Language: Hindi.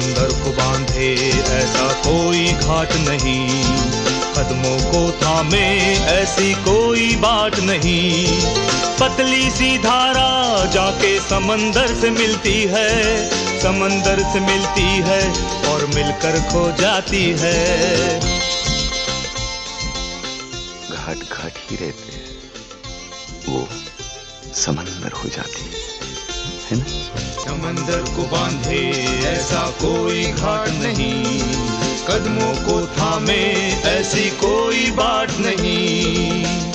समंदर को बांधे ऐसा कोई घाट नहीं, कदमों को थामे ऐसी कोई बाट नहीं। पतली सी धारा जाके समंदर से मिलती है, समंदर से मिलती है और मिलकर खो जाती है। घाट घाट ही रहते हैं, वो समंदर हो जाती है ना। समंदर को बांधे ऐसा कोई घाट नहीं, कदमों को थामे ऐसी कोई बाट नहीं।